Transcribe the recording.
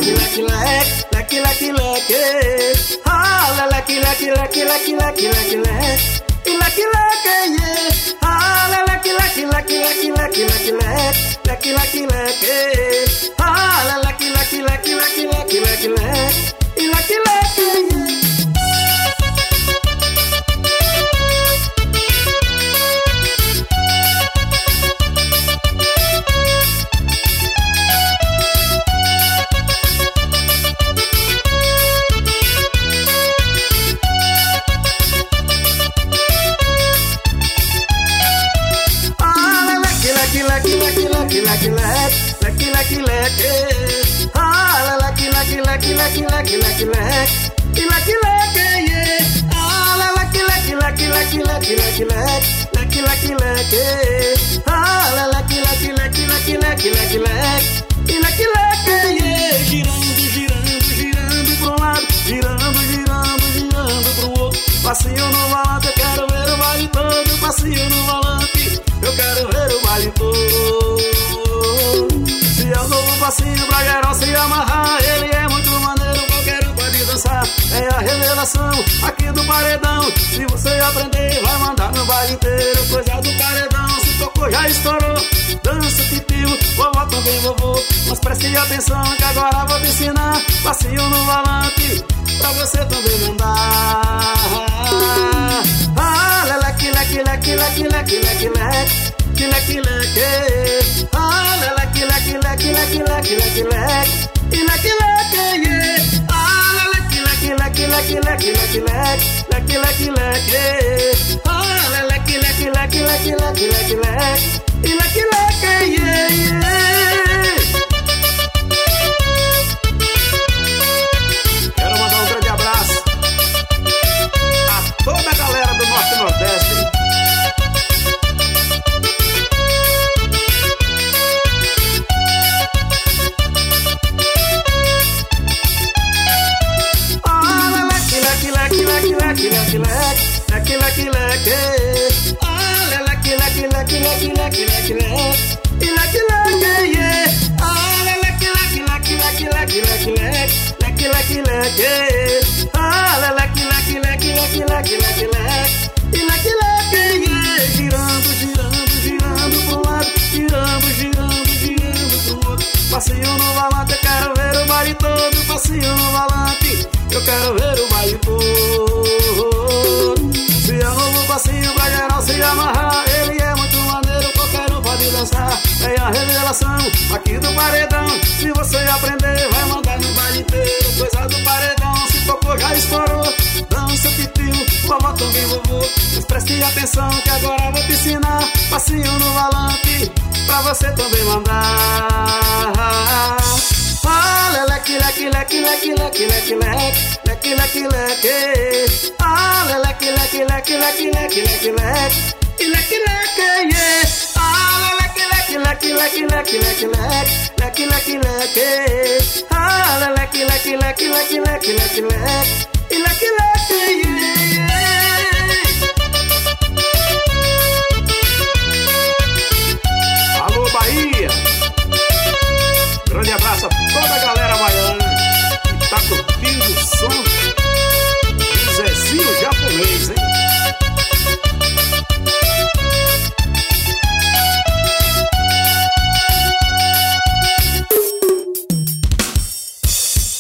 leque, leque, leque, leque, leque. Ah, leque, leque, leque, leque, leque, leque, leque. E leque, leque, yeah. Ah, leque, leque, leque, leque, leque, leque, leque, leque, leque. Ah, leque, leque, leque, leque, leque, leque, leque. E leque, leque, yeah. Passinho no volante, eu quero ver o baile todo. Passinho no volante, eu quero ver o baile todo. Se é o novo passinho pra geral se amarrar, ele é muito maneiro, qualquer um pode dançar. É a revelação aqui do paredão. Se você aprender, vai mandar no baile inteiro. Coisa do paredão, se tocou já estourou. Dança, titio, vovó também vovô. Mas preste atenção que agora vou te ensinar. Passinho no volante, pra você também mandar. Ah, leque, leque, leque, leque, leque, leque, leque, leque, leque. Ah, leque, leque, leque, leque, leque, leque, leque, e leque, leque, yeah. Ah, leque, leque, leque, leque, leque, leque, leque, leque, leque. Ah, leque, leque, leque, leque, leque, leque, leque, e leque, leque, yeah, yeah. Toda a galera do Norte e Nordeste. Ah, leque, leque, leque, leque, leque, leque, leque, leque, leque. Ah, leque, leque, leque, leque, leque, leque, leque, e leque, leque, yeah. Ah, leque, leque, leque, leque, leque, leque, leque, leque, leque. Ah, leque, leque, leque, leque, leque, leque, leque, e leque, leque, yeah. Girando, girando, girando pro lado, girando, girando, girando pro outro. Passinho no volante, eu quero ver o baile todo. Passinho no volante, eu quero ver o baile todo. Se é novo passinho pra geral se amarrar, ele é muito maneiro, qualquer um pode dançar. É a revelação aqui do paredão. Se você aprender, vai mandar no baile inteiro. Coisa do paredão, se tocou já estourou. Dança, titio, vovó também vovô. Mas preste atenção que agora vou te ensinar. Passinho no volante, pra você também mandar. Ah, leque, leque, leque, leque, leque, leque, leque, leque, leque. Ah, leque, leque, leque, leque, leque, leque, leque, e leque, leque, yeah. Ah, leque, leque, leque, leque, leque, leque, leque, leque, leque. Ah, leque, leque, leque, leque, leque, leque, leque, e leque, leque, yeah.